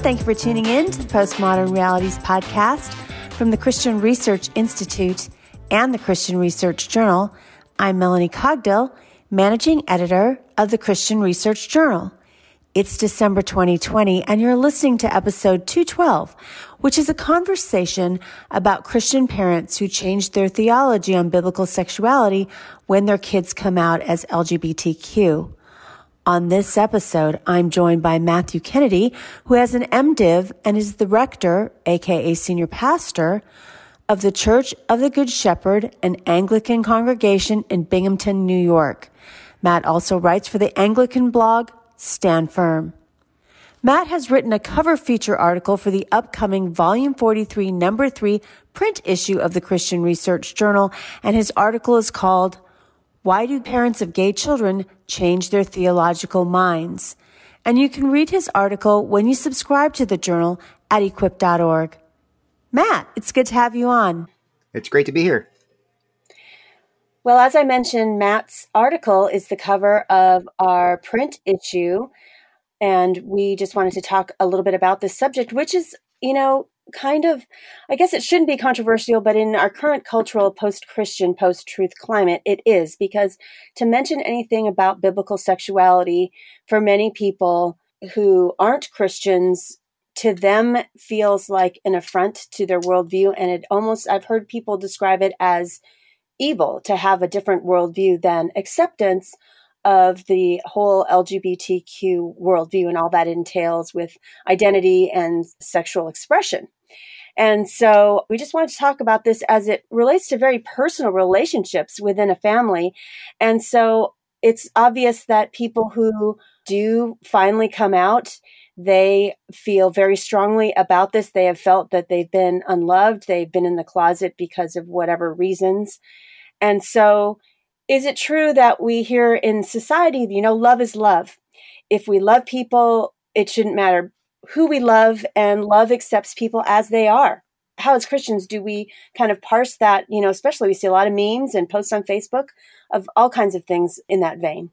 Thank you for tuning in to the Postmodern Realities podcast from the Christian Research Institute and the Christian Research Journal. I'm Melanie Cogdill, managing editor of the Christian Research Journal. It's December 2020, and you're listening to episode 212, which is a conversation about Christian parents who changed their theology on biblical sexuality when their kids come out as LGBTQ. On this episode, I'm joined by Matthew Kennedy, who has an MDiv and is the rector, aka senior pastor, of the Church of the Good Shepherd, an Anglican congregation in Binghamton, New York. Matt also writes for the Anglican blog, Stand Firm. Matt has written a cover feature article for the upcoming Volume 43, Number 3 print issue of the Christian Research Journal, and his article is called, Why Do Parents of Gay Children Change Their Theological Minds? And you can read his article when you subscribe to the journal at equip.org. Matt, it's good to have you on. It's great to be here. Well, as I mentioned, Matt's article is the cover of our print issue, and we just wanted to talk a little bit about this subject, which is, kind of, I guess it shouldn't be controversial, but in our current cultural post-Christian, post-truth climate, it is, because to mention anything about biblical sexuality for many people who aren't Christians, to them feels like an affront to their worldview, and I've heard people describe it as evil to have a different worldview than acceptance of the whole LGBTQ worldview and all that entails with identity and sexual expression. And so we just wanted to talk about this as it relates to very personal relationships within a family. And so it's obvious that people who do finally come out, they feel very strongly about this. They have felt that they've been unloved. They've been in the closet because of whatever reasons. And so is it true that we hear in society, love is love? If we love people, it shouldn't matter who we love, and love accepts people as they are. How, as Christians, do we kind of parse that? Especially we see a lot of memes and posts on Facebook of all kinds of things in that vein.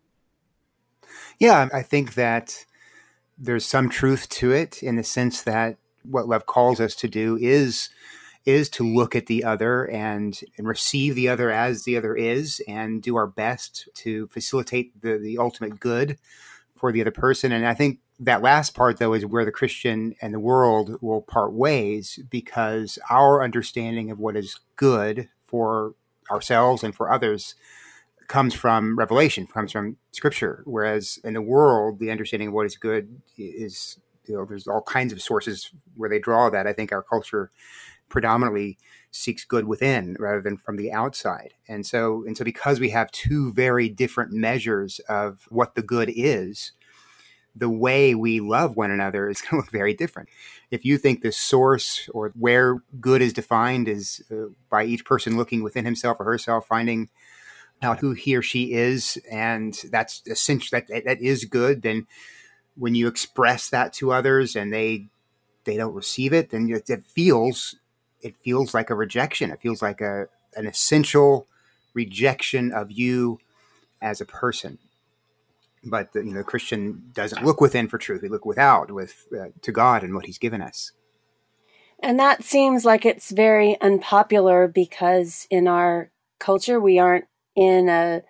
Yeah, I think that there's some truth to it in the sense that what love calls us to do is to look at the other and receive the other as the other is, and do our best to facilitate the ultimate good for the other person. And I think that last part, though, is where the Christian and the world will part ways, because our understanding of what is good for ourselves and for others comes from revelation, comes from Scripture. Whereas in the world, the understanding of what is good is, there's all kinds of sources where they draw that. I think our culture predominantly seeks good within rather than from the outside. And so because we have two very different measures of what the good is, the way we love one another is going to look very different. If you think the source or where good is defined is by each person looking within himself or herself, finding out who he or she is, and that's essentially that is good, then when you express that to others and they don't receive it, then it feels like a rejection. It feels like an essential rejection of you as a person. But the Christian doesn't look within for truth. We look without to God and what He's given us. And that seems like it's very unpopular because in our culture we aren't in a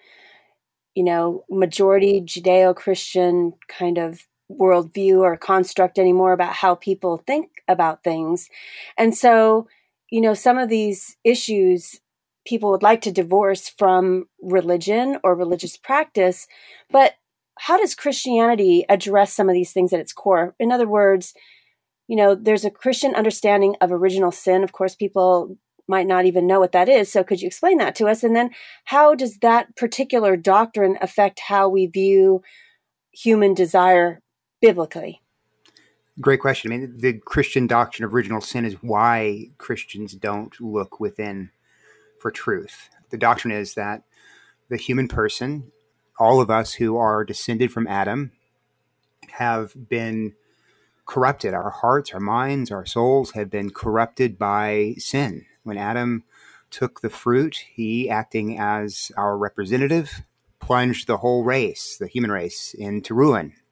majority Judeo-Christian kind of worldview or construct anymore about how people think about things. And so, some of these issues people would like to divorce from religion or religious practice, but how does Christianity address some of these things at its core? In other words, there's a Christian understanding of original sin. Of course, people might not even know what that is. So could you explain that to us? And then how does that particular doctrine affect how we view human desire biblically? Great question. I mean, the Christian doctrine of original sin is why Christians don't look within for truth. The doctrine is that the human person, all of us who are descended from Adam, have been corrupted. Our hearts, our minds, our souls have been corrupted by sin. When Adam took the fruit, he, acting as our representative, plunged the whole race, the human race, into ruin.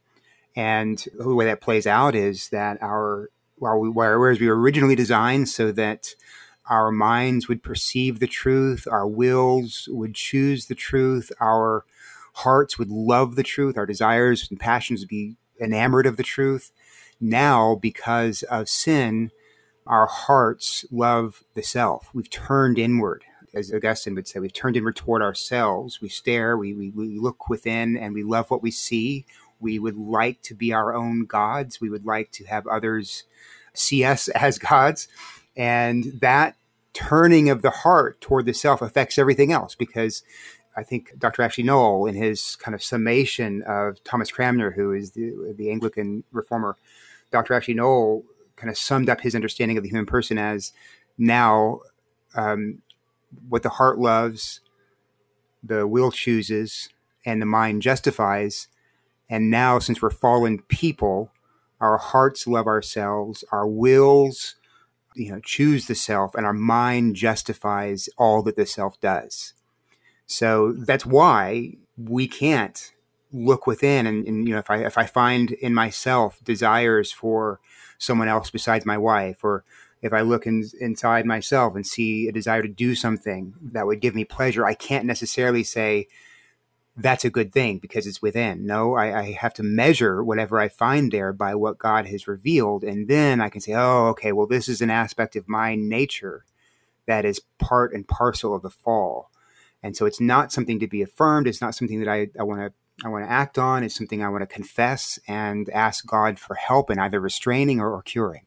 And the way that plays out is that whereas we were originally designed so that our minds would perceive the truth, our wills would choose the truth, our hearts would love the truth, our desires and passions would be enamored of the truth. Now, because of sin, our hearts love the self. We've turned inward. As Augustine would say, we've turned inward toward ourselves. We stare, we look within, and we love what we see. We would like to be our own gods. We would like to have others see us as gods. And that turning of the heart toward the self affects everything else, because I think Dr. Ashley Null, in his kind of summation of Thomas Cranmer, who is the Anglican reformer, Dr. Ashley Null kind of summed up his understanding of the human person as now what the heart loves, the will chooses, and the mind justifies. And now, since we're fallen people, our hearts love ourselves, our wills, choose the self, and our mind justifies all that the self does. So that's why we can't look within and if I find in myself desires for someone else besides my wife, or if I look inside myself and see a desire to do something that would give me pleasure, I can't necessarily say that's a good thing because it's within. No, I have to measure whatever I find there by what God has revealed. And then I can say, oh, okay, well, this is an aspect of my nature that is part and parcel of the fall. And so it's not something to be affirmed. It's not something that I want to act on. It's something I want to confess and ask God for help in either restraining or curing.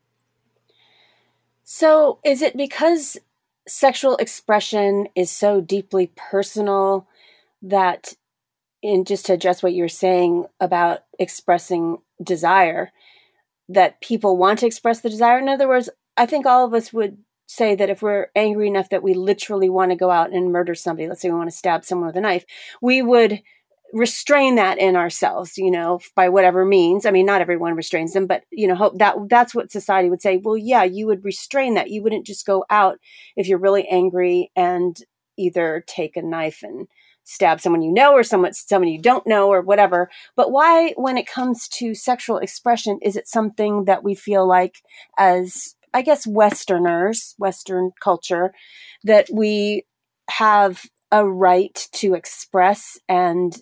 So is it because sexual expression is so deeply personal that, and just to address what you were saying about expressing desire, that people want to express the desire? In other words, I think all of us would say that if we're angry enough that we literally want to go out and murder somebody, let's say we want to stab someone with a knife, we would restrain that in ourselves, by whatever means. I mean, not everyone restrains them, but, hope that's what society would say. Well, yeah, you would restrain that. You wouldn't just go out if you're really angry and either take a knife and stab someone or someone you don't know or whatever. But why, when it comes to sexual expression, is it something that we feel like, as I guess Westerners, Western culture, that we have a right to express and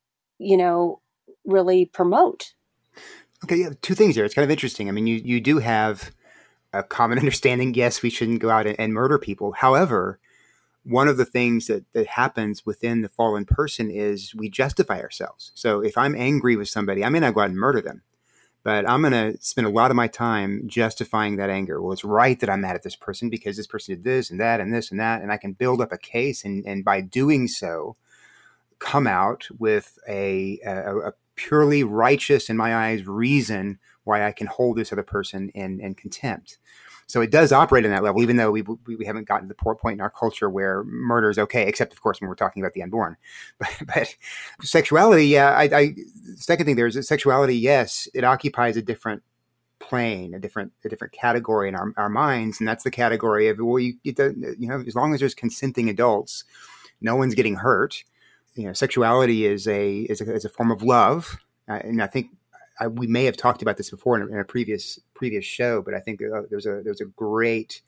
really promote? Okay, yeah, two things here. It's kind of interesting. I mean, you do have a common understanding. Yes, we shouldn't go out and murder people. However, one of the things that happens within the fallen person is we justify ourselves. So if I'm angry with somebody, I may not go out and murder them, but I'm going to spend a lot of my time justifying that anger. Well, it's right that I'm mad at this person because this person did this and that and this and that. And I can build up a case. And by doing so, come out with a purely righteous, in my eyes, reason why I can hold this other person in contempt. So it does operate on that level, even though we haven't gotten to the point in our culture where murder is okay, except, of course, when we're talking about the unborn. But sexuality, yeah, second thing, there's sexuality, yes, it occupies a different plane, a different category in our minds, and that's the category of, well, as long as there's consenting adults, no one's getting hurt. Sexuality is a form of love, and I think we may have talked about this before in a previous show, but I think there's a great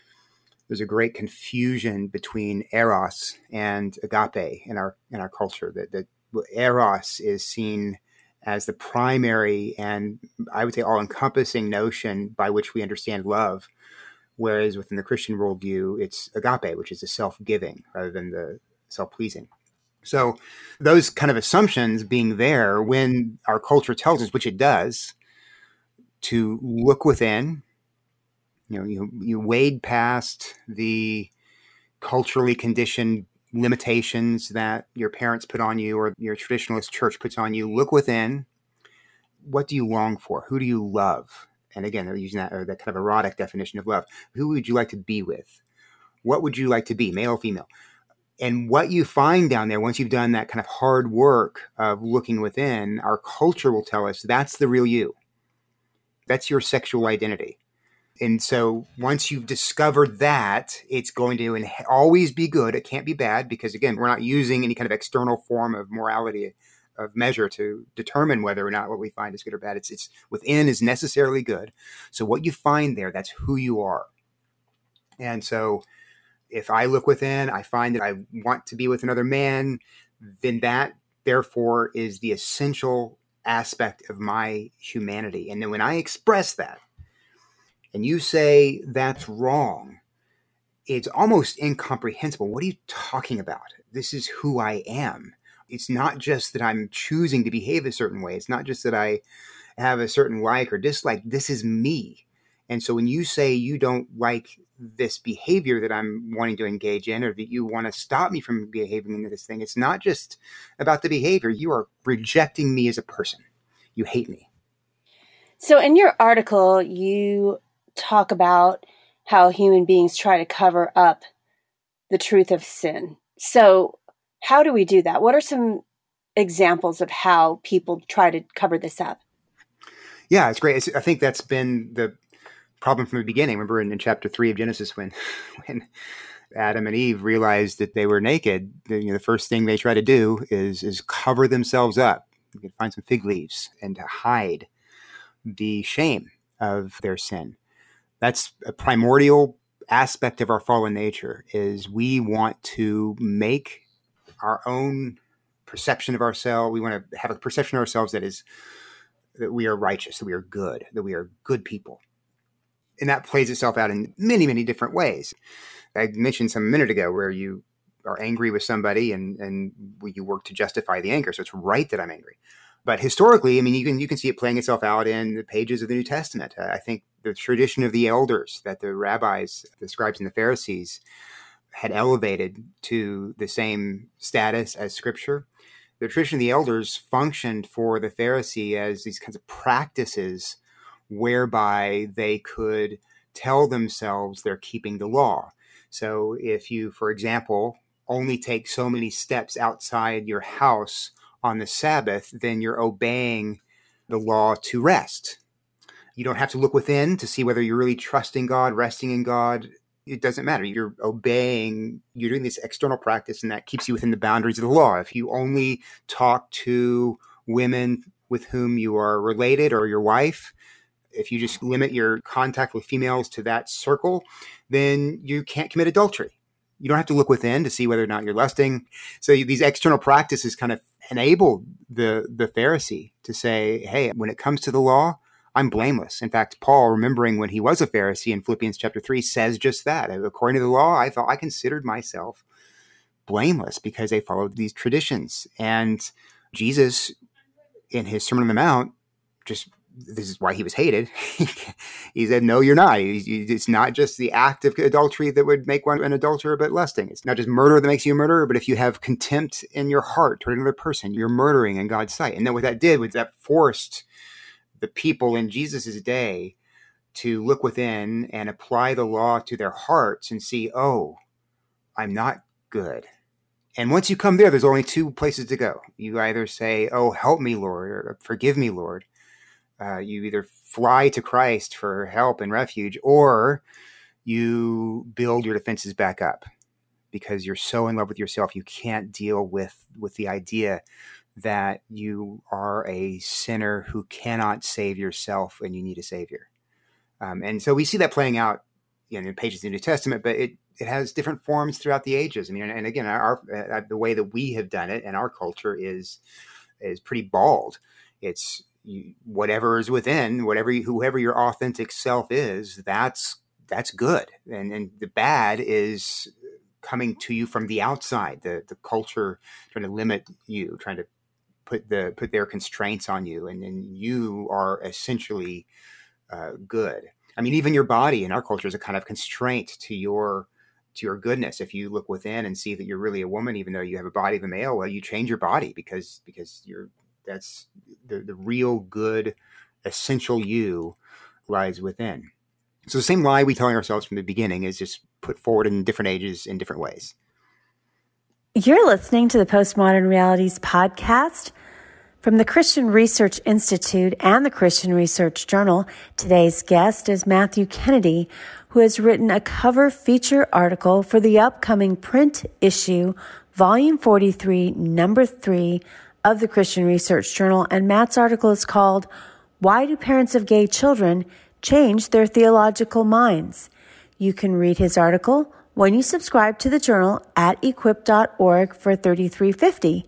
confusion between eros and agape in our culture. That eros is seen as the primary and, I would say, all-encompassing notion by which we understand love, whereas within the Christian worldview, it's agape, which is the self-giving rather than the self-pleasing. So those kind of assumptions being there, when our culture tells us, which it does, to look within, you wade past the culturally conditioned limitations that your parents put on you or your traditionalist church puts on you. Look within. What do you long for? Who do you love? And again, they're using that kind of erotic definition of love. Who would you like to be with? What would you like to be, male or female? And what you find down there, once you've done that kind of hard work of looking within, our culture will tell us that's the real you. That's your sexual identity. And so once you've discovered that, it's going to always be good. It can't be bad because, again, we're not using any kind of external form of morality of measure to determine whether or not what we find is good or bad. It's within is necessarily good. So what you find there, that's who you are. And so if I look within, I find that I want to be with another man, then that therefore is the essential aspect of my humanity. And then when I express that and you say that's wrong, it's almost incomprehensible. What are you talking about? This is who I am. It's not just that I'm choosing to behave a certain way. It's not just that I have a certain like or dislike. This is me. And so when you say you don't like this behavior that I'm wanting to engage in, or that you want to stop me from behaving into this thing, it's not just about the behavior. You are rejecting me as a person. You hate me. So in your article, you talk about how human beings try to cover up the truth of sin. So how do we do that? What are some examples of how people try to cover this up? Yeah, it's great. I think that's been the problem from the beginning. Remember in chapter 3 of Genesis, when Adam and Eve realized that they were naked, the first thing they try to do is cover themselves up. You can find some fig leaves and to hide the shame of their sin. That's a primordial aspect of our fallen nature, is we want to make our own perception of ourselves. We want to have a perception of ourselves that we are righteous, that we are good, that we are good people. And that plays itself out in many, many different ways. I mentioned some a minute ago where you are angry with somebody and you work to justify the anger. So it's right that I'm angry. But historically, I mean, you can see it playing itself out in the pages of the New Testament. I think the tradition of the elders that the rabbis, the scribes and the Pharisees had elevated to the same status as Scripture. The tradition of the elders functioned for the Pharisee as these kinds of practices whereby they could tell themselves they're keeping the law. So if you, for example, only take so many steps outside your house on the Sabbath, then you're obeying the law to rest. You don't have to look within to see whether you're really trusting God, resting in God. It doesn't matter. You're obeying, you're doing this external practice, and that keeps you within the boundaries of the law. If you only talk to women with whom you are related or your wife, if you just limit your contact with females to that circle, then you can't commit adultery. You don't have to look within to see whether or not you're lusting. So these external practices kind of enable the Pharisee to say, hey, when it comes to the law, I'm blameless. In fact, Paul, remembering when he was a Pharisee in Philippians chapter 3, says just that. According to the law, I considered myself blameless because they followed these traditions. And Jesus, in his Sermon on the Mount, this is why he was hated. He said, no, you're not. It's not just the act of adultery that would make one an adulterer, but lusting. It's not just murder that makes you a murderer, but if you have contempt in your heart toward another person, you're murdering in God's sight. And then what that did was that forced the people in Jesus's day to look within and apply the law to their hearts and see, oh, I'm not good. And once you come there, there's only two places to go. You either say, oh, help me, Lord, or forgive me, Lord. You either fly to Christ for help and refuge, or you build your defenses back up because you're so in love with yourself you can't deal with the idea that you are a sinner who cannot save yourself and you need a savior. And so we see that playing out in the pages of the New Testament, but it has different forms throughout the ages. I mean, and again, the way that we have done it in our culture is pretty bald. It's whatever is within, whoever your authentic self is, that's good. And the bad is coming to you from the outside, the culture trying to limit you, trying to put their constraints on you. And you are essentially good. I mean, even your body in our culture is a kind of constraint to your goodness. If you look within and see that you're really a woman, even though you have a body of a male, well, you change your body because that's the real good, essential you lies within. So the same lie we telling ourselves from the beginning is just put forward in different ages in different ways. You're listening to the Postmodern Realities podcast from the Christian Research Institute and the Christian Research Journal. Today's guest is Matthew Kennedy, who has written a cover feature article for the upcoming print issue, Volume 43, Number 3, of the Christian Research Journal. And Matt's article is called, "Why Do Parents of Gay Children Change Their Theological Minds?" You can read his article when you subscribe to the journal at equip.org for $33.50.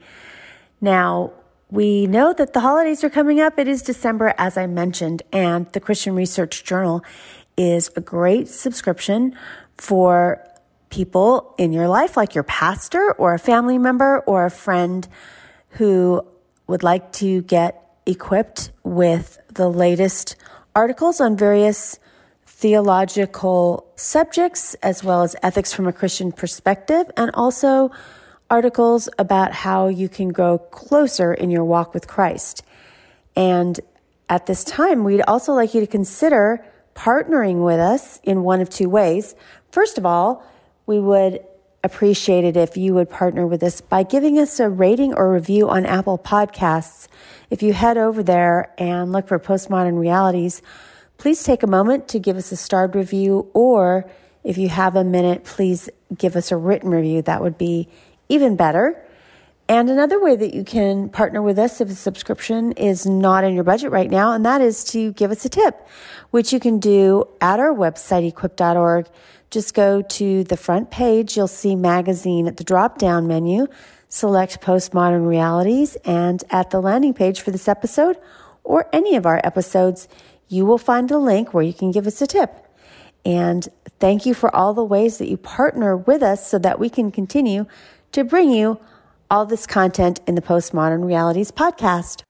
Now, we know that the holidays are coming up. It is December, as I mentioned, and the Christian Research Journal is a great subscription for people in your life, like your pastor or a family member or a friend who would like to get equipped with the latest articles on various theological subjects, as well as ethics from a Christian perspective, and also articles about how you can grow closer in your walk with Christ. And at this time, we'd also like you to consider partnering with us in one of two ways. First of all, we would appreciate it if you would partner with us by giving us a rating or review on Apple Podcasts. If you head over there and look for Postmodern Realities, please take a moment to give us a starred review, or if you have a minute, please give us a written review. That would be even better. And another way that you can partner with us if a subscription is not in your budget right now, and that is to give us a tip, which you can do at our website, equip.org. Just go to the front page. You'll see magazine at the drop-down menu. Select Postmodern Realities, and at the landing page for this episode or any of our episodes, you will find a link where you can give us a tip. And thank you for all the ways that you partner with us so that we can continue to bring you all this content in the Postmodern Realities podcast.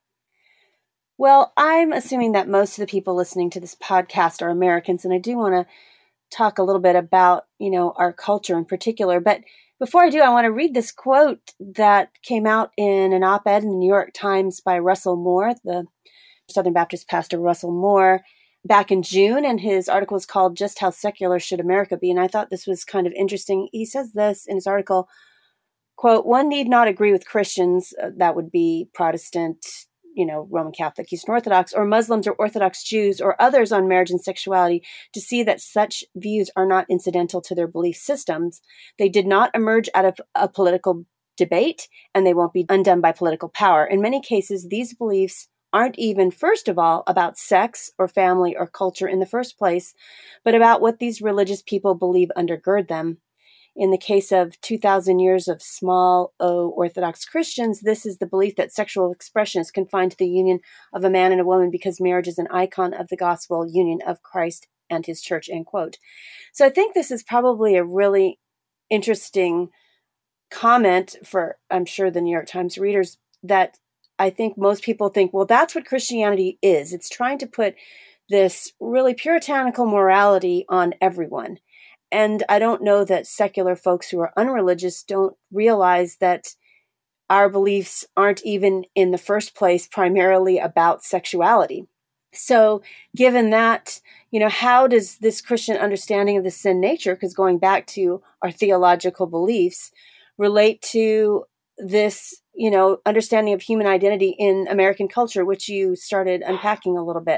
Well, I'm assuming that most of the people listening to this podcast are Americans, and I do want to talk a little bit about, our culture in particular. But before I do, I want to read this quote that came out in an op-ed in the New York Times by Russell Moore, the Southern Baptist pastor Russell Moore, back in June. And his article is called "Just How Secular Should America Be?" And I thought this was kind of interesting. He says this in his article, quote, "One need not agree with Christians," that would be Protestant, Roman Catholic, Eastern Orthodox, or Muslims or Orthodox Jews or others on marriage and sexuality, to see that such views are not incidental to their belief systems. They did not emerge out of a political debate, and they won't be undone by political power. In many cases, these beliefs aren't even, first of all, about sex or family or culture in the first place, but about what these religious people believe undergird them. In the case of 2,000 years of small O Orthodox Christians, this is the belief that sexual expression is confined to the union of a man and a woman because marriage is an icon of the gospel union of Christ and his church, end quote. So I think this is probably a really interesting comment for, I'm sure, the New York Times readers, that I think most people think, well, that's what Christianity is. It's trying to put this really puritanical morality on everyone. And I don't know that secular folks who are unreligious don't realize that our beliefs aren't even in the first place primarily about sexuality. So given that, how does this Christian understanding of the sin nature, because going back to our theological beliefs, relate to this, understanding of human identity in American culture, which you started unpacking a little bit?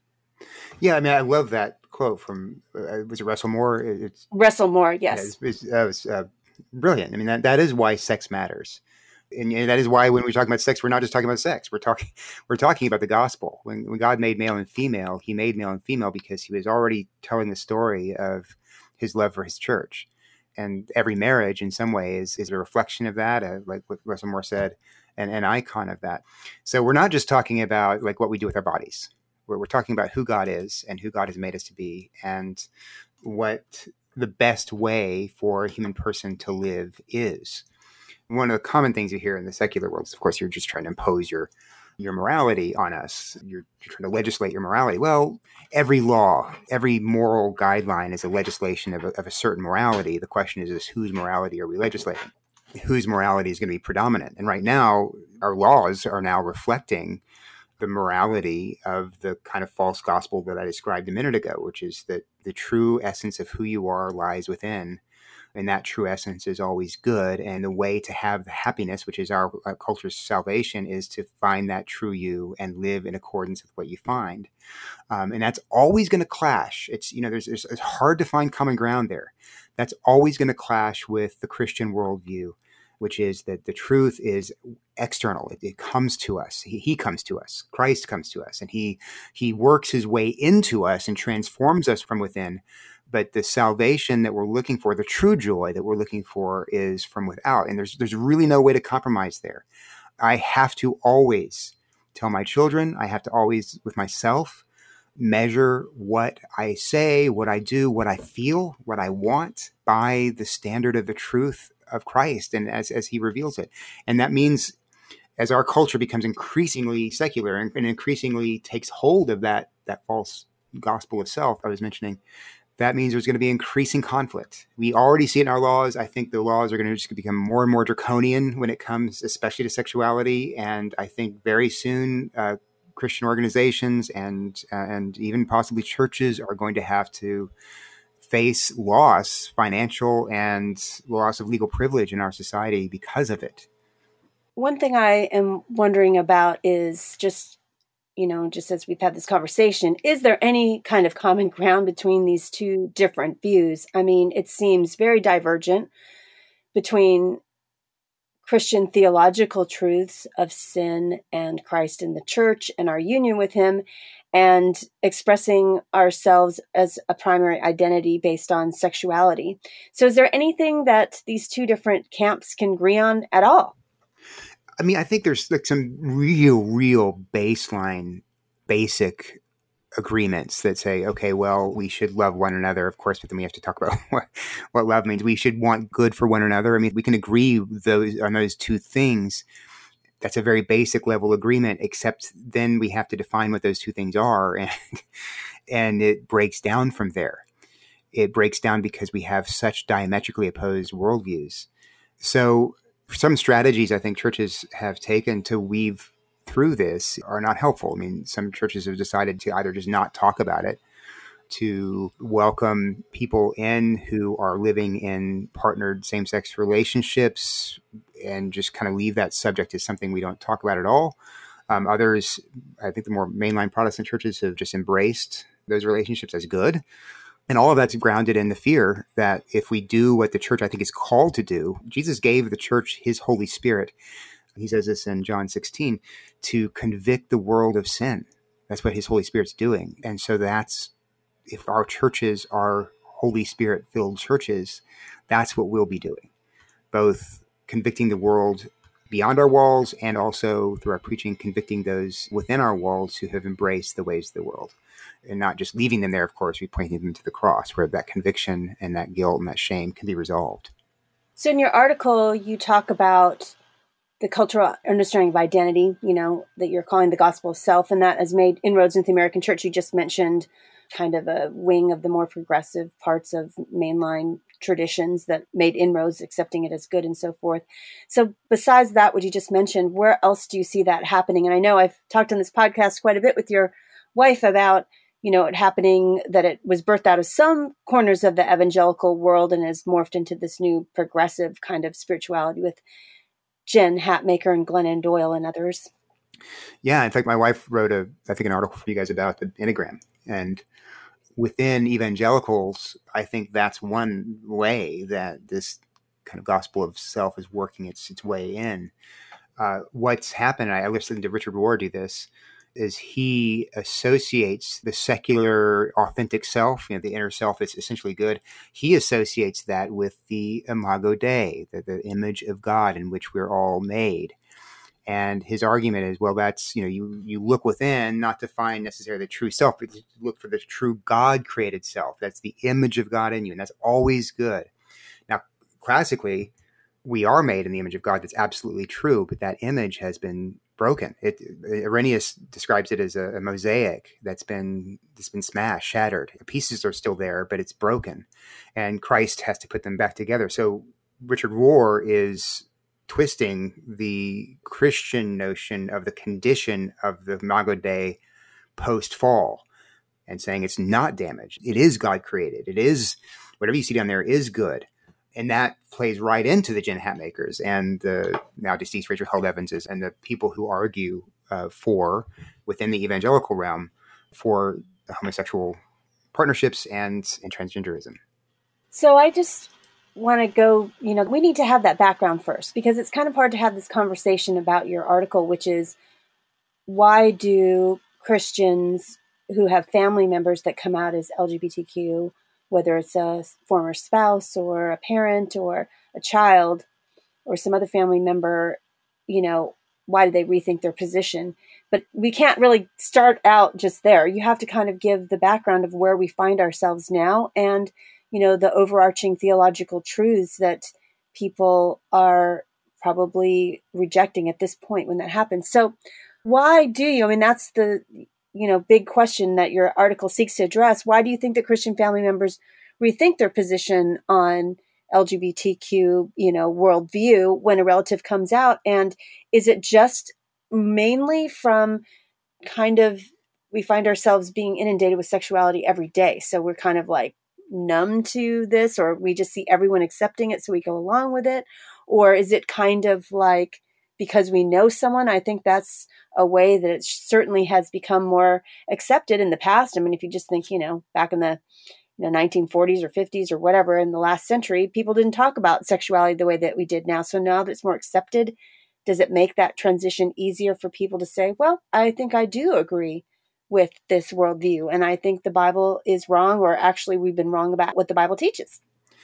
Yeah, I love that quote from, was it Russell Moore? It's Russell Moore, yes. That was brilliant. That is why sex matters. And that is why when we talk about sex, we're not just talking about sex. We're talking about the gospel. When God made male and female, he made male and female because he was already telling the story of his love for his church. And every marriage in some way is a reflection of that, like what Russell Moore said, and an icon of that. So we're not just talking about like what we do with our bodies. We're talking about who God is and who God has made us to be, and what the best way for a human person to live is. One of the common things you hear in the secular world is, of course, you're just trying to impose your morality on us. You're trying to legislate your morality. Well, every law, every moral guideline is a legislation of a certain morality. The question is whose morality are we legislating? Whose morality is going to be predominant? And right now, our laws are now reflecting the morality of the kind of false gospel that I described a minute ago, which is that the true essence of who you are lies within. And that true essence is always good. And the way to have the happiness, which is our culture's salvation, is to find that true you and live in accordance with what you find. And that's always going to clash. It's it's hard to find common ground there. That's always going to clash with the Christian worldview. which is that the truth is external. It comes to us. He comes to us. Christ comes to us, and he works his way into us and transforms us from within. But the salvation that we're looking for, the true joy that we're looking for, is from without. And there's really no way to compromise there. I have to always tell my children, I have to always, with myself, measure what I say, what I do, what I feel, what I want by the standard of the truth of Christ and as he reveals it. And that means as our culture becomes increasingly secular and increasingly takes hold of that false gospel of self I was mentioning, that means there's going to be increasing conflict. We already see it in our laws. I think the laws are going to just become more and more draconian when it comes, especially to sexuality. And I think very soon, Christian organizations and even possibly churches are going to have to face loss, financial and loss of legal privilege in our society because of it. One thing I am wondering about is just as we've had this conversation, is there any kind of common ground between these two different views? I mean, it seems very divergent between Christian theological truths of sin and Christ in the church and our union with him, and expressing ourselves as a primary identity based on sexuality. So is there anything that these two different camps can agree on at all? I mean, I think there's like some real baseline, basic agreements that say, okay, well, we should love one another, of course, but then we have to talk about what love means. We should want good for one another. I mean, we can agree on those two things. That's a very basic level agreement, except then we have to define what those two things are. And it breaks down from there. It breaks down because we have such diametrically opposed worldviews. So some strategies I think churches have taken to weave through this are not helpful. I mean, some churches have decided to either just not talk about it, to welcome people in who are living in partnered same-sex relationships and just kind of leave that subject as something we don't talk about at all. Others, I think the more mainline Protestant churches have just embraced those relationships as good. And all of that's grounded in the fear that if we do what the church, I think, is called to do, Jesus gave the church his Holy Spirit. He says this in John 16, to convict the world of sin. That's what his Holy Spirit's doing. And so that's, if our churches are Holy Spirit-filled churches, that's what we'll be doing, both convicting the world beyond our walls and also through our preaching, convicting those within our walls who have embraced the ways of the world. And not just leaving them there, of course, we pointing them to the cross where that conviction and that guilt and that shame can be resolved. So in your article, you talk about the cultural understanding of identity, that you're calling the gospel of self, and that has made inroads into the American church. You just mentioned kind of a wing of the more progressive parts of mainline traditions that made inroads, accepting it as good and so forth. So besides that, what you just mentioned, where else do you see that happening? And I know I've talked on this podcast quite a bit with your wife about it happening, that it was birthed out of some corners of the evangelical world and has morphed into this new progressive kind of spirituality with Jen Hatmaker and Glennon Doyle and others. Yeah. In fact, my wife wrote an article for you guys about the Enneagram. And within evangelicals, I think that's one way that this kind of gospel of self is working its way in. What's happened, I listened to Richard Rohr do this, is he associates the secular, authentic self, the inner self is essentially good. He associates that with the imago Dei, the image of God in which we're all made. And his argument is, well, that's, you look within not to find necessarily the true self, but to look for the true God-created self. That's the image of God in you, and that's always good. Now, classically, we are made in the image of God. That's absolutely true, but that image has been broken. Irenaeus describes it as a mosaic that's been smashed, shattered. The pieces are still there, but it's broken, and Christ has to put them back together. So Richard Rohr is twisting the Christian notion of the condition of the imago Dei post-fall and saying it's not damaged. It is God-created. It is, whatever you see down there is good. And that plays right into the Jen Hatmakers and the now deceased Rachel Held Evanses and the people who argue for, within the evangelical realm, for homosexual partnerships and transgenderism. So I just want to go, we need to have that background first, because it's kind of hard to have this conversation about your article, which is, why do Christians who have family members that come out as LGBTQ, whether it's a former spouse or a parent or a child or some other family member, why do they rethink their position? But we can't really start out just there. You have to kind of give the background of where we find ourselves now and, the overarching theological truths that people are probably rejecting at this point when that happens. So why do you, that's the, big question that your article seeks to address. Why do you think that Christian family members rethink their position on LGBTQ, worldview when a relative comes out? And is it just mainly from kind of, we find ourselves being inundated with sexuality every day, so we're kind of like numb to this, or we just see everyone accepting it so we go along with it? Or is it kind of like, because we know someone? I think that's a way that it certainly has become more accepted in the past. If you just think, back in the 1940s or 50s or whatever, in the last century, people didn't talk about sexuality the way that we did now. So now that it's more accepted, does it make that transition easier for people to say, well, I think I do agree with this worldview, and I think the Bible is wrong, or actually we've been wrong about what the Bible teaches?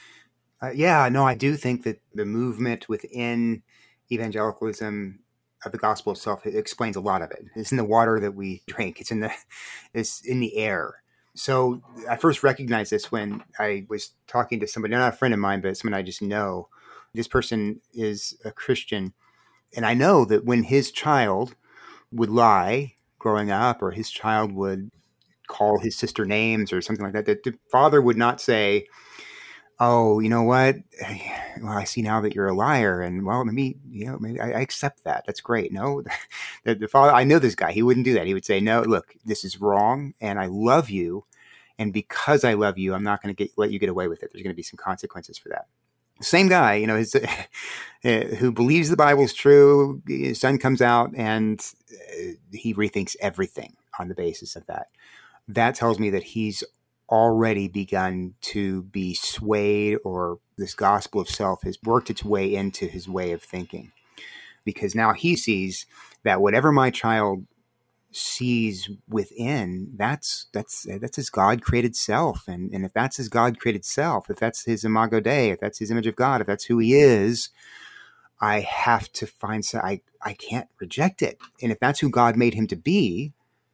I do think that the movement within evangelicalism of the gospel itself, it explains a lot of it. It's in the water that we drink. It's in the air. So I first recognized this when I was talking to somebody, not a friend of mine, but someone I just know. This person is a Christian, and I know that when his child would lie growing up, or his child would call his sister names or something like that, that the father would not say, oh, you know what? Well, I see now that you're a liar, and well, maybe I accept that. That's great. No, the father, I know this guy. He wouldn't do that. He would say, no, look, this is wrong, and I love you, and because I love you, I'm not going to let you get away with it. There's going to be some consequences for that. Same guy, who believes the Bible's true. His son comes out, and he rethinks everything on the basis of that. That tells me that he's already begun to be swayed, or this gospel of self has worked its way into his way of thinking, because now he sees that whatever my child sees within, that's his God created self. And if that's his God created self, if that's his imago Dei, if that's his image of God, if that's who he is, I have to I can't reject it. And if that's who God made him to be,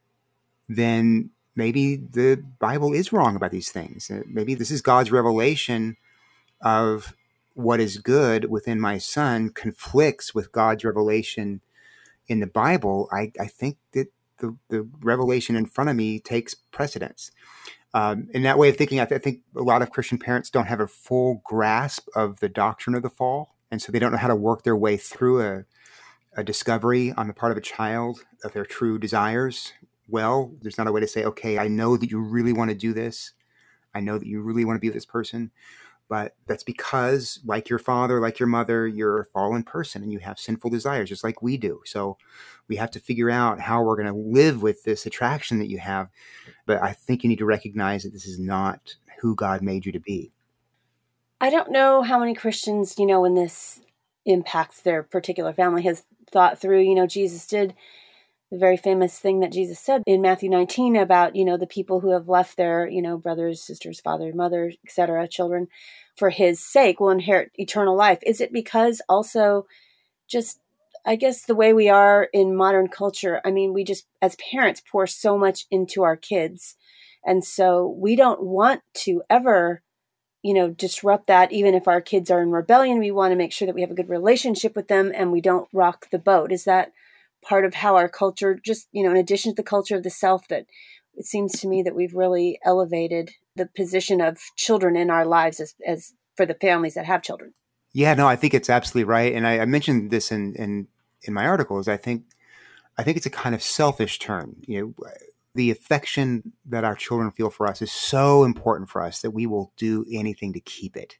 then maybe the Bible is wrong about these things. Maybe this is God's revelation of what is good within my son conflicts with God's revelation in the Bible. I think that the revelation in front of me takes precedence. In that way of thinking, I think a lot of Christian parents don't have a full grasp of the doctrine of the fall. And so they don't know how to work their way through a discovery on the part of a child of their true desires. Well, there's not a way to say, okay, I know that you really want to do this. I know that you really want to be with this person. But that's because, like your father, like your mother, you're a fallen person and you have sinful desires, just like we do. So we have to figure out how we're going to live with this attraction that you have. But I think you need to recognize that this is not who God made you to be. I don't know how many Christians, when this impacts their particular family, has thought through, Jesus did the very famous thing that Jesus said in Matthew 19 about, the people who have left their, brothers, sisters, father, mother, etc., children, for his sake will inherit eternal life. Is it because also just, I guess, the way we are in modern culture, we just, as parents, pour so much into our kids. And so we don't want to ever, disrupt that. Even if our kids are in rebellion, we want to make sure that we have a good relationship with them and we don't rock the boat. Is that part of how our culture, just, in addition to the culture of the self, that it seems to me that we've really elevated the position of children in our lives as for the families that have children? Yeah, no, I think it's absolutely right. And I mentioned this in my articles. I think it's a kind of selfish turn. The affection that our children feel for us is so important for us that we will do anything to keep it.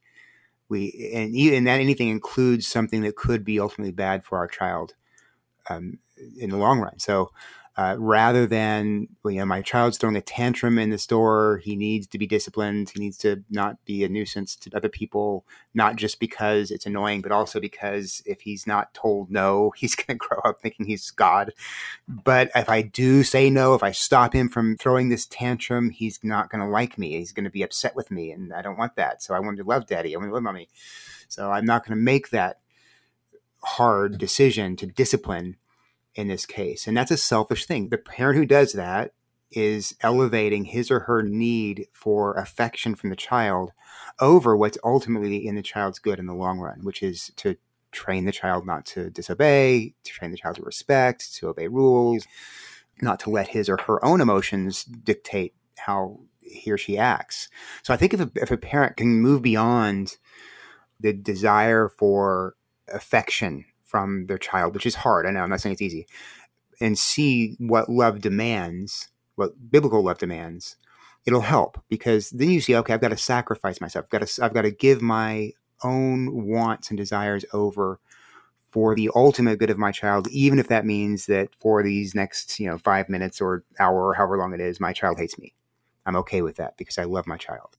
And that anything includes something that could be ultimately bad for our child in the long run. So rather than, my child's throwing a tantrum in the store. He needs to be disciplined. He needs to not be a nuisance to other people, not just because it's annoying, but also because if he's not told no, he's going to grow up thinking he's God. But if I do say no, if I stop him from throwing this tantrum, he's not going to like me. He's going to be upset with me, and I don't want that. So I want him to love daddy. I want him to love mommy. So I'm not going to make that hard decision to discipline in this case. And that's a selfish thing. The parent who does that is elevating his or her need for affection from the child over what's ultimately in the child's good in the long run, which is to train the child not to disobey, to train the child to respect, to obey rules, not to let his or her own emotions dictate how he or she acts. So I think if a parent can move beyond the desire for affection from their child, which is hard, I know, I'm not saying it's easy, and see what love demands, what biblical love demands, it'll help, because then you see, okay, I've got to sacrifice myself. I've got to give my own wants and desires over for the ultimate good of my child, even if that means that for these next 5 minutes or hour or however long it is, my child hates me. I'm okay with that because I love my child.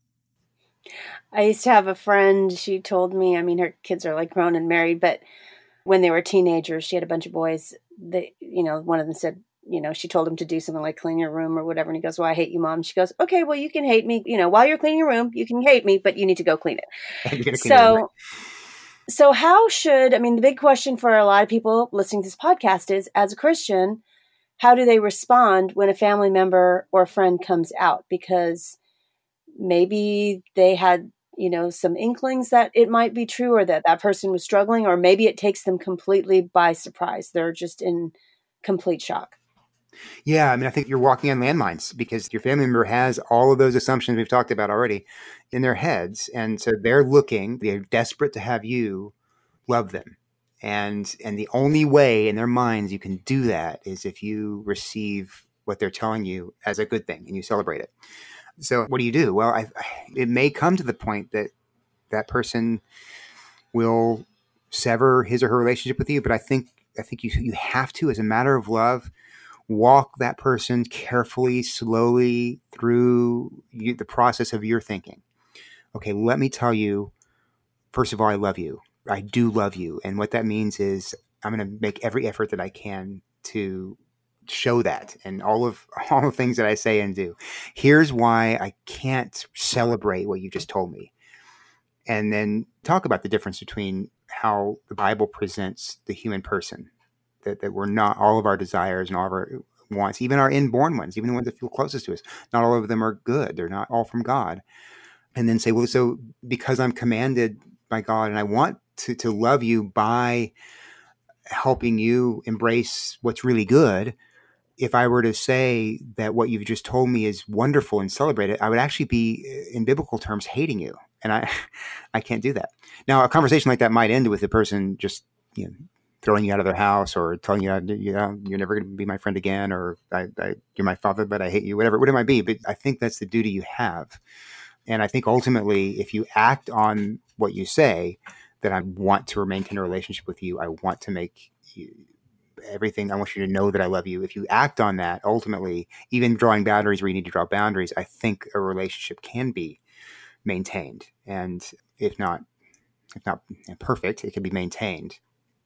I used to have a friend, she told me, her kids are like grown and married, but when they were teenagers, she had a bunch of boys. One of them said, she told him to do something like clean your room or whatever. And he goes, well, I hate you, Mom. She goes, okay, well, you can hate me. While you're cleaning your room, you can hate me, but you need to go clean it. And you're gonna clean it, right? So how should, the big question for a lot of people listening to this podcast is, as a Christian, how do they respond when a family member or a friend comes out? Because maybe they had some inklings that it might be true, or that person was struggling, or maybe it takes them completely by surprise. They're just in complete shock. Yeah, I think you're walking on landmines, because your family member has all of those assumptions we've talked about already in their heads. And so they're desperate to have you love them. And the only way in their minds you can do that is if you receive what they're telling you as a good thing and you celebrate it. So what do you do? Well, it may come to the point that person will sever his or her relationship with you. But I think you have to, as a matter of love, walk that person carefully, slowly through the process of your thinking. Okay, let me tell you, first of all, I love you. I do love you. And what that means is I'm going to make every effort that I can to show that, and all the things that I say and do. Here's why I can't celebrate what you just told me. And then talk about the difference between how the Bible presents the human person, that we're not, all of our desires and all of our wants, even our inborn ones, even the ones that feel closest to us, not all of them are good. They're not all from God. And then say, well, so because I'm commanded by God and I want to love you by helping you embrace what's really good, if I were to say that what you've just told me is wonderful and celebrate it, I would actually be, in biblical terms, hating you. And I can't do that. Now, a conversation like that might end with the person just, throwing you out of their house, or telling you, you're never going to be my friend again, or you're my father, but I hate you, whatever it might be. But I think that's the duty you have. And I think ultimately, if you act on what you say, that I want to maintain a relationship with you, I want to make you everything. I want you to know that I love you. If you act on that, ultimately, even drawing boundaries where you need to draw boundaries, I think a relationship can be maintained. And if not perfect, it can be maintained.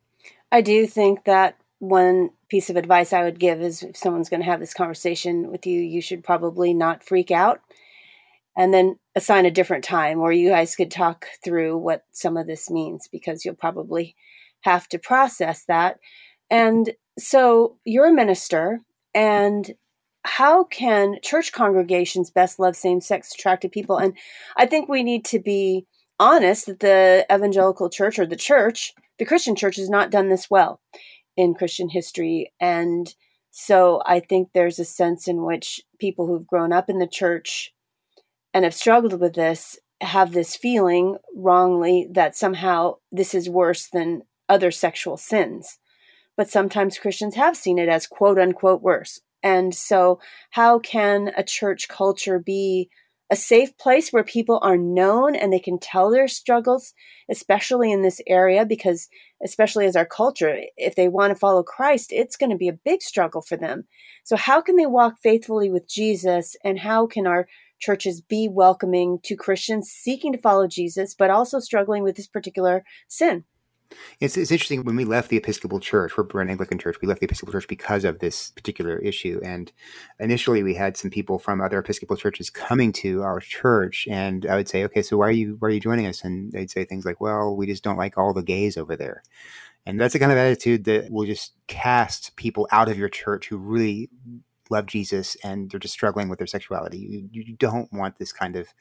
I do think that one piece of advice I would give is, if someone's going to have this conversation with you, you should probably not freak out, and then assign a different time where you guys could talk through what some of this means, because you'll probably have to process that. And so you're a minister, and how can church congregations best love same-sex attracted people? And I think we need to be honest that the evangelical church, or the Christian church, has not done this well in Christian history. And so I think there's a sense in which people who've grown up in the church and have struggled with this have this feeling wrongly that somehow this is worse than other sexual sins. But sometimes Christians have seen it as quote unquote worse. And so how can a church culture be a safe place where people are known and they can tell their struggles, especially in this area, because especially as our culture, if they want to follow Christ, it's going to be a big struggle for them. So how can they walk faithfully with Jesus, and how can our churches be welcoming to Christians seeking to follow Jesus, but also struggling with this particular sin? It's interesting. When we left the Episcopal Church, we're an Anglican church, we left the Episcopal Church because of this particular issue. And initially we had some people from other Episcopal churches coming to our church, and I would say, okay, so why are you joining us? And they'd say things like, well, we just don't like all the gays over there. And that's the kind of attitude that will just cast people out of your church who really love Jesus and they're just struggling with their sexuality. You don't want this kind of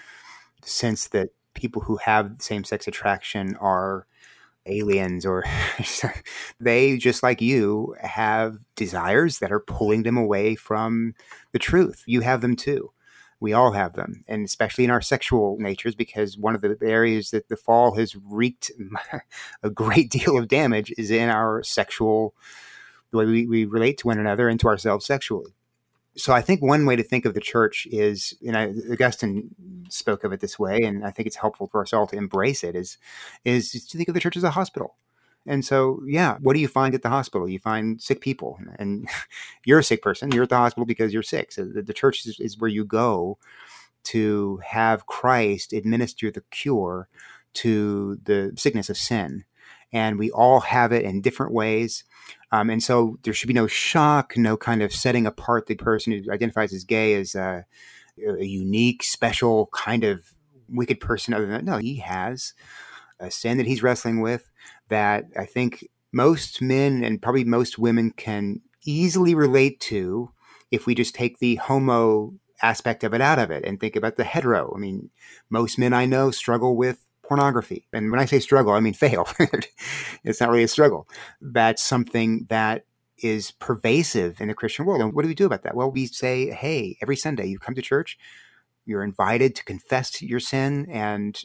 sense that people who have same-sex attraction are aliens, or they, just like you, have desires that are pulling them away from the truth. You have them too. We all have them, and especially in our sexual natures, because one of the areas that the fall has wreaked a great deal of damage is in our sexual, the way we relate to one another and to ourselves sexually. So I think one way to think of the church is, Augustine spoke of it this way, and I think it's helpful for us all to embrace it, is to think of the church as a hospital. And so, what do you find at the hospital? You find sick people, and you're a sick person. You're at the hospital because you're sick. So the church is where you go to have Christ administer the cure to the sickness of sin. And we all have it in different ways. And so there should be no shock, no kind of setting apart the person who identifies as gay as a unique, special kind of wicked person. Other than that, no, he has a sin that he's wrestling with that I think most men and probably most women can easily relate to if we just take the homo aspect of it out of it and think about the hetero. I mean, most men I know struggle with pornography. And when I say struggle, I mean fail. It's not really a struggle. That's something that is pervasive in the Christian world. And what do we do about that? Well, we say, hey, every Sunday you come to church, you're invited to confess your sin and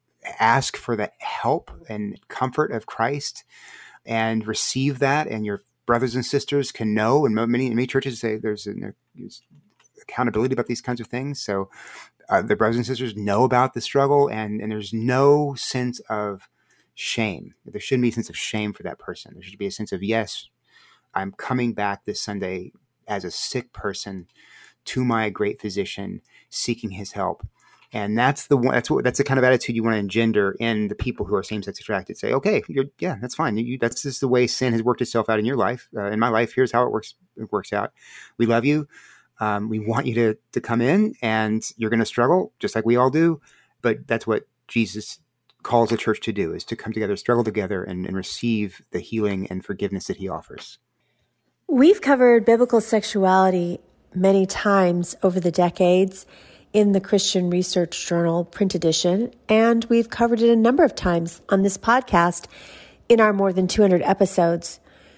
ask for the help and comfort of Christ and receive that. And your brothers and sisters can know, and many churches say there's accountability about these kinds of things. So the brothers and sisters know about the struggle, and there's no sense of shame. There shouldn't be a sense of shame for that person. There should be a sense of, yes, I'm coming back this Sunday as a sick person to my great physician, seeking his help. And that's the kind of attitude you want to engender in the people who are same-sex attracted. Say, okay, that's fine. That's just the way sin has worked itself out in your life. In my life, here's how it works out. We love you. We want you to come in, and you're going to struggle just like we all do. But that's what Jesus calls the church to do, is to come together, struggle together, and receive the healing and forgiveness that he offers. We've covered biblical sexuality many times over the decades in the Christian Research Journal print edition, and we've covered it a number of times on this podcast in our more than 200 episodes.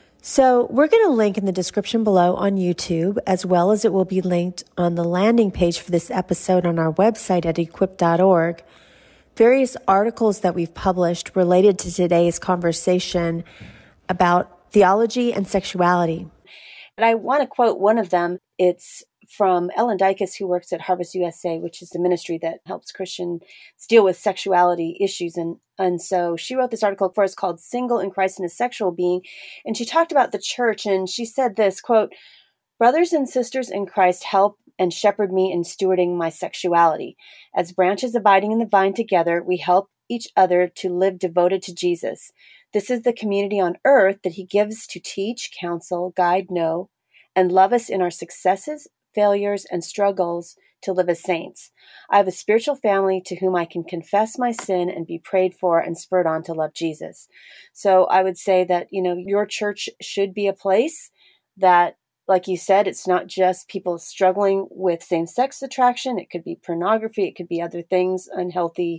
So we're going to link in the description below on YouTube, as well as it will be linked on the landing page for this episode on our website at equip.org, various articles that we've published related to today's conversation about theology and sexuality. And I want to quote one of them. It's from Ellen Dicus, who works at Harvest USA, which is the ministry that helps Christians deal with sexuality issues. And so she wrote this article for us called Single in Christ and a Sexual Being. And she talked about the church, and she said this, quote, "Brothers and sisters in Christ help and shepherd me in stewarding my sexuality. As branches abiding in the vine together, we help each other to live devoted to Jesus. This is the community on earth that he gives to teach, counsel, guide, know, and love us in our successes, failures, and struggles to live as saints. I have a spiritual family to whom I can confess my sin and be prayed for and spurred on to love Jesus." So I would say that, your church should be a place that, like you said, it's not just people struggling with same-sex attraction. It could be pornography. It could be other things, unhealthy,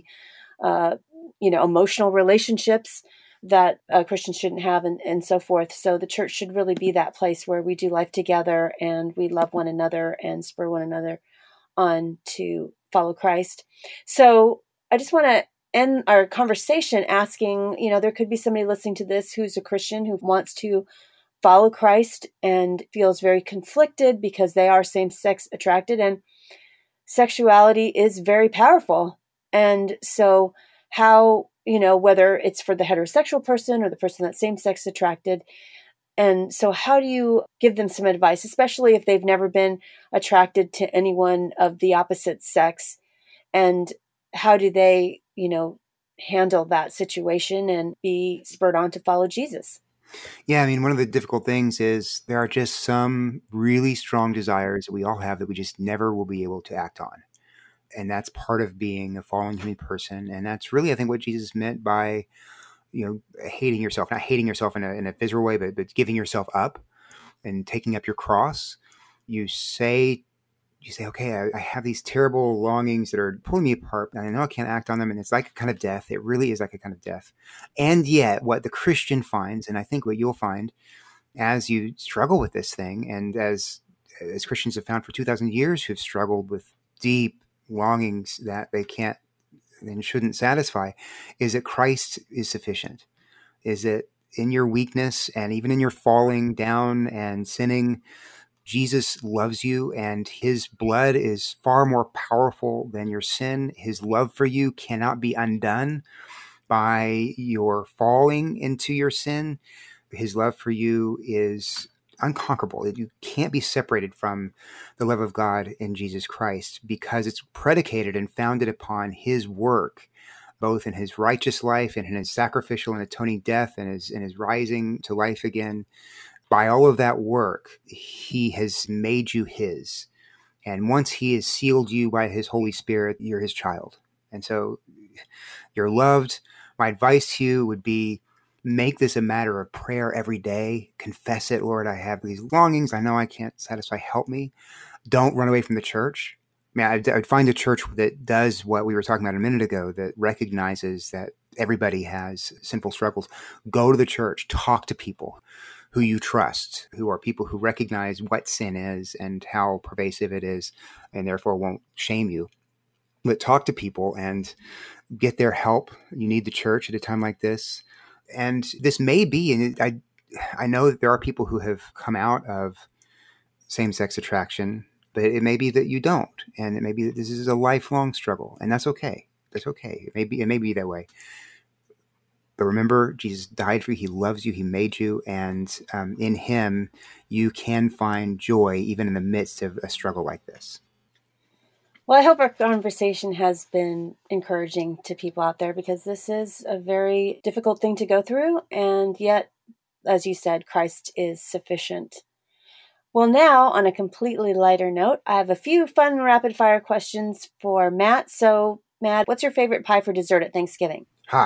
emotional relationships that Christians shouldn't have, and so forth. So the church should really be that place where we do life together and we love one another and spur one another on to follow Christ. So I just want to end our conversation asking, there could be somebody listening to this who's a Christian who wants to follow Christ and feels very conflicted because they are same-sex attracted. And sexuality is very powerful. And so how, whether it's for the heterosexual person or the person that's same-sex attracted. And so how do you give them some advice, especially if they've never been attracted to anyone of the opposite sex? And how do they, handle that situation and be spurred on to follow Jesus? Yeah, I mean, one of the difficult things is there are just some really strong desires that we all have that we just never will be able to act on. And that's part of being a fallen human person. And that's really, I think, what Jesus meant by, hating yourself, not hating yourself in a physical way, but giving yourself up and taking up your cross. You say, okay, I have these terrible longings that are pulling me apart, and I know I can't act on them, and it's like a kind of death. It really is like a kind of death. And yet, what the Christian finds, and I think what you'll find as you struggle with this thing, and as Christians have found for 2,000 years who've struggled with deep longings that they can't and shouldn't satisfy, is that Christ is sufficient. Is that in your weakness and even in your falling down and sinning, Jesus loves you, and his blood is far more powerful than your sin. His love for you cannot be undone by your falling into your sin. His love for you is unconquerable. You can't be separated from the love of God in Jesus Christ because it's predicated and founded upon his work, both in his righteous life and in his sacrificial and atoning death and his rising to life again. By all of that work, he has made you his. And once he has sealed you by his Holy Spirit, you're his child. And so you're loved. My advice to you would be, make this a matter of prayer every day. Confess it, Lord, I have these longings. I know I can't satisfy. Help me. Don't run away from the church. I mean, I'd find a church that does what we were talking about a minute ago, that recognizes that everybody has sinful struggles. Go to the church. Talk to people who you trust, who are people who recognize what sin is and how pervasive it is, and therefore won't shame you. But talk to people and get their help. You need the church at a time like this. And this may be, and I know that there are people who have come out of same-sex attraction, but it may be that you don't. And it may be that this is a lifelong struggle, and that's okay. That's okay. It may be that way. But remember, Jesus died for you. He loves you. He made you. And in him, you can find joy even in the midst of a struggle like this. Well, I hope our conversation has been encouraging to people out there, because this is a very difficult thing to go through. And yet, as you said, Christ is sufficient. Well, now, on a completely lighter note, I have a few fun rapid-fire questions for Matt. So, Matt, what's your favorite pie for dessert at Thanksgiving?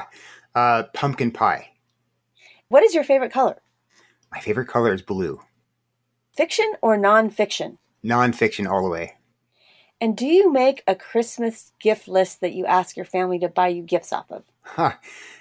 Pumpkin pie. What is your favorite color? My favorite color is blue. Fiction or nonfiction? Nonfiction all the way. And do you make a Christmas gift list that you ask your family to buy you gifts off of?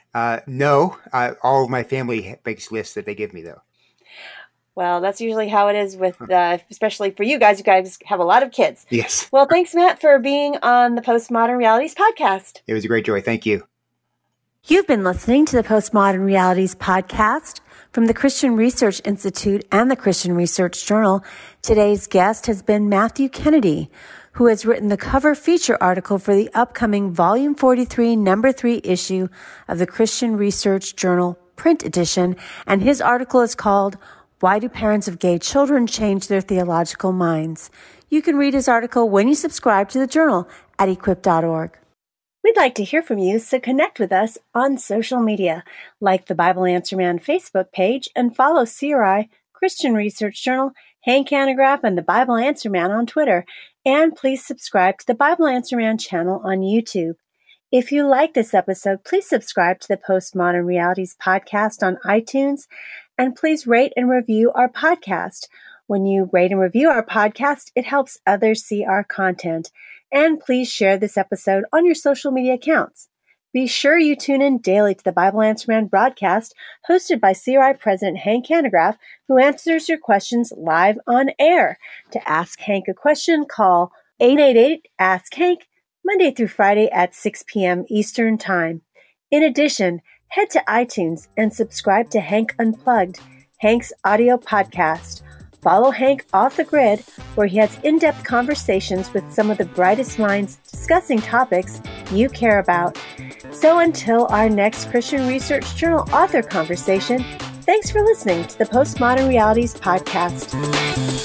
No. All of my family makes lists that they give me, though. Well, that's usually how it is with, especially for you guys. You guys have a lot of kids. Yes. Well, thanks, Matt, for being on the Postmodern Realities podcast. It was a great joy. Thank you. You've been listening to the Postmodern Realities podcast from the Christian Research Institute and the Christian Research Journal. Today's guest has been Matthew Kennedy, who has written the cover feature article for the upcoming Volume 43, Number 3 issue of the Christian Research Journal print edition, and his article is called Why Do Parents of Gay Children Change Their Theological Minds? You can read his article when you subscribe to the journal at equip.org. We'd like to hear from you, so connect with us on social media. Like the Bible Answer Man Facebook page and follow CRI, Christian Research Journal, Hank Hanegraaff, and the Bible Answer Man on Twitter. And please subscribe to the Bible Answer Man channel on YouTube. If you like this episode, please subscribe to the Postmodern Realities podcast on iTunes, and please rate and review our podcast. When you rate and review our podcast, it helps others see our content. And please share this episode on your social media accounts. Be sure you tune in daily to the Bible Answer Man broadcast hosted by CRI President Hank Hanegraaff, who answers your questions live on air. To ask Hank a question, call 888-ASK-HANK, Monday through Friday at 6 p.m. Eastern Time. In addition, head to iTunes and subscribe to Hank Unplugged, Hank's audio podcast. Follow Hank Off the Grid, where he has in-depth conversations with some of the brightest minds discussing topics you care about. So until our next Christian Research Journal author conversation, thanks for listening to the Postmodern Realities podcast.